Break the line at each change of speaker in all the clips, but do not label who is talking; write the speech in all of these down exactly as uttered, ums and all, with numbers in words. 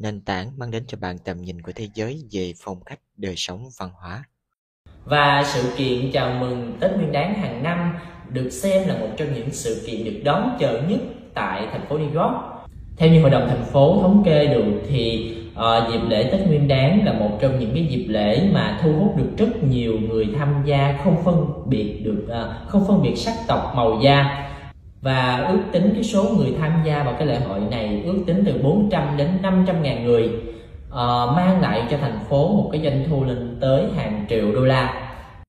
nền tảng mang đến cho bạn tầm nhìn của thế giới về phong cách đời sống văn hóa.
Và sự kiện chào mừng Tết Nguyên đán hàng năm được xem là một trong những sự kiện được đón chờ nhất tại thành phố New York. Theo như hội đồng thành phố thống kê được thì uh, dịp lễ Tết Nguyên đán là một trong những cái dịp lễ mà thu hút được rất nhiều người tham gia, không phân biệt được uh, không phân biệt sắc tộc, màu da. Và ước tính cái số người tham gia vào cái lễ hội này ước tính từ bốn trăm đến năm trăm ngàn người, uh, mang lại cho thành phố một cái doanh thu lên tới hàng triệu đô la.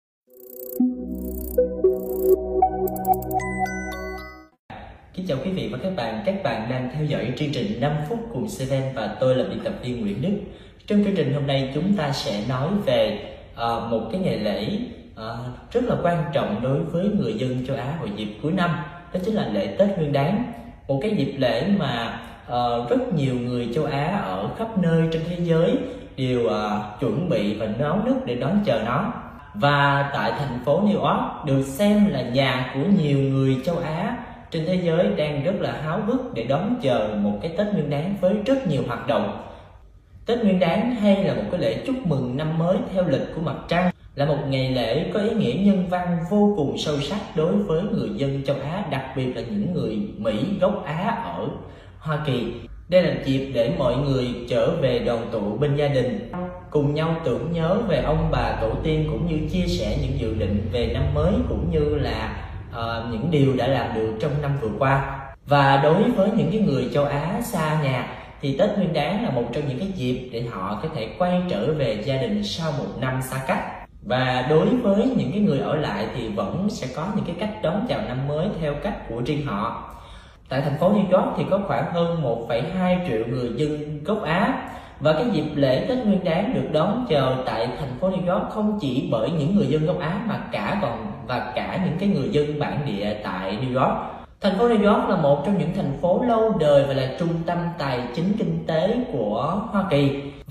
Kính chào quý vị và các bạn, các bạn đang theo dõi chương trình năm phút cùng Seven và tôi là biên tập viên Nguyễn Đức. Trong chương trình hôm nay chúng ta sẽ nói về uh, một cái ngày lễ uh, rất là quan trọng đối với người dân châu Á vào dịp cuối năm. Đó chính là lễ Tết Nguyên đán, một cái dịp lễ mà uh, rất nhiều người châu Á ở khắp nơi trên thế giới đều uh, chuẩn bị và náo nức để đón chờ nó. Và tại thành phố New York được xem là nhà của nhiều người châu Á trên thế giới đang rất là háo hức để đón chờ một cái Tết Nguyên đán với rất nhiều hoạt động. Tết Nguyên đán hay là một cái lễ chúc mừng năm mới theo lịch của mặt trăng, là một ngày lễ có ý nghĩa nhân văn vô cùng sâu sắc đối với người dân châu Á, đặc biệt là những người Mỹ gốc Á ở Hoa Kỳ. Đây là dịp để mọi người trở về đoàn tụ bên gia đình, cùng nhau tưởng nhớ về ông bà tổ tiên, cũng như chia sẻ những dự định về năm mới, cũng như là uh, những điều đã làm được trong năm vừa qua. Và đối với những cái người châu Á xa nhà thì Tết Nguyên đán là một trong những cái dịp để họ có thể quay trở về gia đình sau một năm xa cách. Và đối với những cái người ở lại thì vẫn sẽ có những cái cách đón chào năm mới theo cách của riêng họ. Tại thành phố New York thì có khoảng hơn một phẩy hai triệu người dân gốc Á. Và cái dịp lễ Tết Nguyên đán được đón chờ tại thành phố New York không chỉ bởi những người dân gốc Á mà cả còn và cả những cái người dân bản địa tại New York. Thành phố New York là một trong những thành phố lâu đời và là trung tâm tài chính kinh tế của Hoa Kỳ,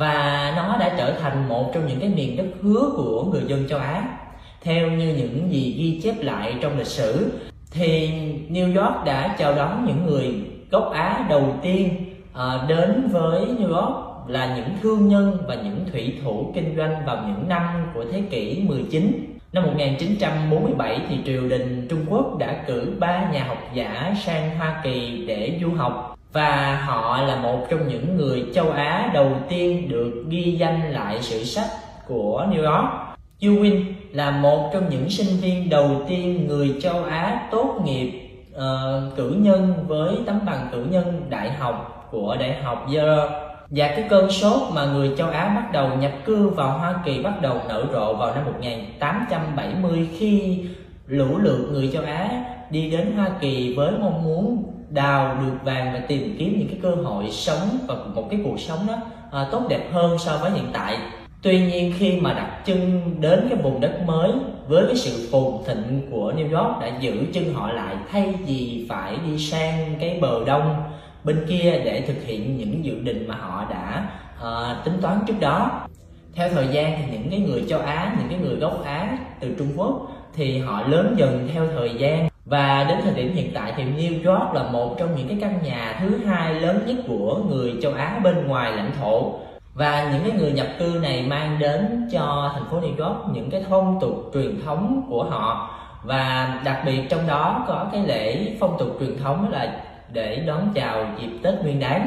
và nó đã trở thành một trong những cái miền đất hứa của người dân châu Á. Theo như những gì ghi chép lại trong lịch sử thì New York đã chào đón những người gốc Á đầu tiên uh, đến với New York là những thương nhân và những thủy thủ kinh doanh vào những năm của thế kỷ mười chín. Năm một nghìn chín trăm bốn mươi bảy thì triều đình Trung Quốc đã cử ba nhà học giả sang Hoa Kỳ để du học, và họ là một trong những người châu Á đầu tiên được ghi danh lại sử sách của New York. Du Win là một trong những sinh viên đầu tiên người châu Á tốt nghiệp uh, cử nhân với tấm bằng cử nhân đại học của Đại học Yale. Và cái cơn sốt mà người châu Á bắt đầu nhập cư vào Hoa Kỳ bắt đầu nở rộ vào năm một nghìn tám trăm bảy mươi, khi lũ lượt người châu Á đi đến Hoa Kỳ với mong muốn đào được vàng và tìm kiếm những cái cơ hội sống và một cái cuộc sống đó à, tốt đẹp hơn so với hiện tại. Tuy nhiên khi mà đặt chân đến cái vùng đất mới với cái sự phồn thịnh của New York đã giữ chân họ lại, thay vì phải đi sang cái bờ đông bên kia để thực hiện những dự định mà họ đã uh, tính toán trước đó. Theo thời gian thì những cái người châu Á, những cái người gốc Á từ Trung Quốc thì họ lớn dần theo thời gian, và đến thời điểm hiện tại thì New York là một trong những cái căn nhà thứ hai lớn nhất của người châu Á bên ngoài lãnh thổ. Và những cái người nhập cư này mang đến cho thành phố New York những cái phong tục truyền thống của họ, và đặc biệt trong đó có cái lễ phong tục truyền thống đó là để đón chào dịp Tết Nguyên đán.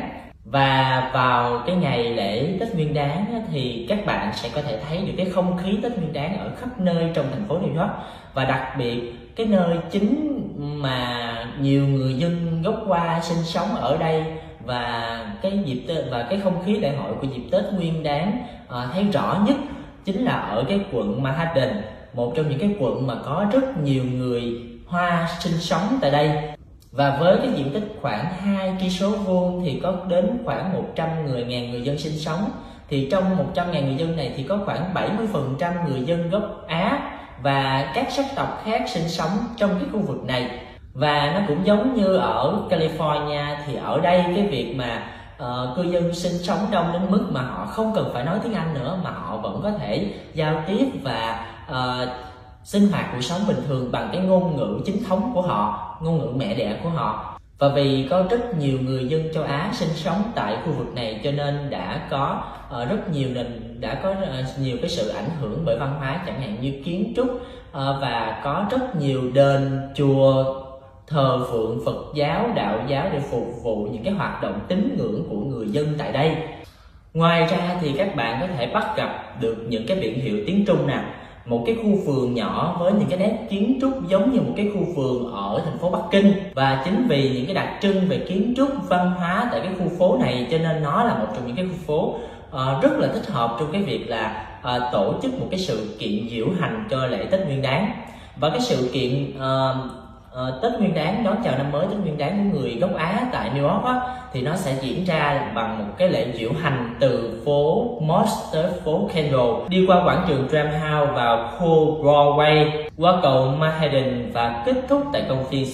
Và vào cái ngày lễ Tết Nguyên đán thì các bạn sẽ có thể thấy được cái không khí Tết Nguyên đán ở khắp nơi trong thành phố New York, và đặc biệt cái nơi chính mà nhiều người dân gốc Hoa sinh sống ở đây. Và cái dịp Tết và cái không khí lễ hội của dịp Tết Nguyên đán à, thấy rõ nhất chính là ở cái quận Manhattan, một trong những cái quận mà có rất nhiều người Hoa sinh sống tại đây. Và với cái diện tích khoảng hai cây số vuông thì có đến khoảng một trăm mười nghìn người dân sinh sống. Thì trong một trăm nghìn người dân này thì có khoảng bảy mươi phần trăm người dân gốc Á và các sắc tộc khác sinh sống trong cái khu vực này. Và nó cũng giống như ở California, thì ở đây cái việc mà uh, cư dân sinh sống đông đến mức mà họ không cần phải nói tiếng Anh nữa, mà họ vẫn có thể giao tiếp và uh, sinh hoạt cuộc sống bình thường bằng cái ngôn ngữ chính thống của họ, ngôn ngữ mẹ đẻ của họ. Và vì có rất nhiều người dân châu Á sinh sống tại khu vực này cho nên đã có uh, rất nhiều nền đã có uh, nhiều cái sự ảnh hưởng bởi văn hóa, chẳng hạn như kiến trúc, uh, và có rất nhiều đền chùa thờ phượng Phật giáo, đạo giáo để phục vụ những cái hoạt động tín ngưỡng của người dân tại đây. Ngoài ra thì các bạn có thể bắt gặp được những cái biển hiệu tiếng Trung nè, một cái khu vườn nhỏ với những cái nét kiến trúc giống như một cái khu vườn ở thành phố Bắc Kinh. Và chính vì những cái đặc trưng về kiến trúc văn hóa tại cái khu phố này cho nên nó là một trong những cái khu phố uh, rất là thích hợp trong cái việc là uh, tổ chức một cái sự kiện diễu hành cho lễ Tết Nguyên Đán. Và cái sự kiện uh, uh, Tết Nguyên Đán, đón chào năm mới Tết Nguyên Đán của người gốc Á tại New York á, thì nó sẽ diễn ra bằng một cái lễ diễu hành từ phố Moss tới phố Kendall, đi qua quảng trường Tram House vào khu Broadway, qua cầu Manhattan và kết thúc tại công viên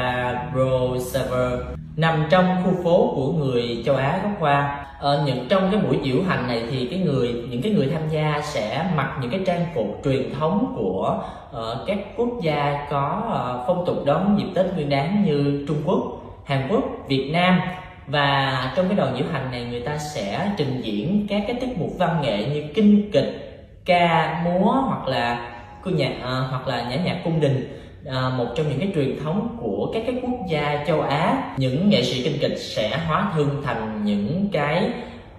Sarah Sever nằm trong khu phố của người châu Á gốc Hoa. Ở những trong cái buổi diễu hành này thì cái người những cái người tham gia sẽ mặc những cái trang phục truyền thống của uh, các quốc gia có uh, phong tục đón dịp Tết Nguyên Đán như Trung Quốc, Hàn Quốc, Việt Nam. Và trong cái đoàn diễu hành này người ta sẽ trình diễn các cái tiết mục văn nghệ như kinh kịch, ca, múa hoặc là nhạc uh, hoặc là nhã nhạc cung đình. À, một trong những cái truyền thống của các cái quốc gia châu Á. Những nghệ sĩ kinh kịch sẽ hóa thân thành những cái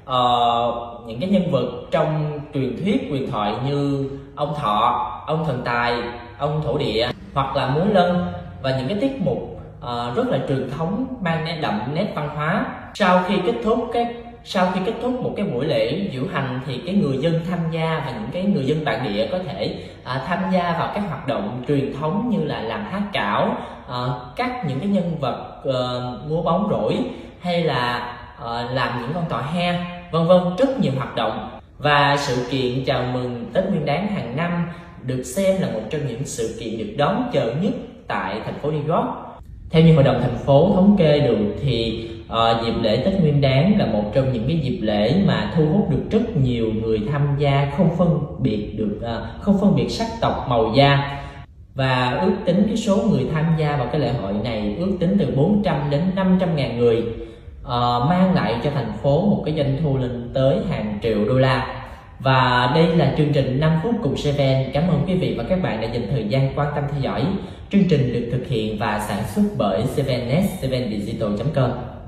uh, những cái nhân vật trong truyền thuyết huyền thoại như ông Thọ, ông Thần Tài, ông Thổ Địa hoặc là múa lân, và những cái tiết mục uh, rất là truyền thống mang nét đậm nét văn hóa. Sau khi kết thúc cái Sau khi kết thúc một cái buổi lễ diễu hành thì cái người dân tham gia và những cái người dân bản địa có thể à, tham gia vào các hoạt động truyền thống như là làm hát cảo, à, cắt những cái nhân vật à, múa bóng rổi, hay là à, làm những con tòa he, vân vân, rất nhiều hoạt động. Và sự kiện chào mừng Tết Nguyên Đán hàng năm được xem là một trong những sự kiện được đón chờ nhất tại thành phố New York. Theo như hội đồng thành phố thống kê được thì uh, dịp lễ Tết Nguyên Đán là một trong những cái dịp lễ mà thu hút được rất nhiều người tham gia, không phân biệt được uh, không phân biệt sắc tộc, màu da. Và ước tính cái số người tham gia vào cái lễ hội này ước tính từ bốn trăm đến năm trăm ngàn người, uh, mang lại cho thành phố một cái doanh thu lên tới hàng triệu đô la. Và đây là chương trình năm phút cùng Seven. Cảm ơn quý vị và các bạn đã dành thời gian quan tâm theo dõi. Chương trình được thực hiện và sản xuất bởi seven net seven digital chấm com.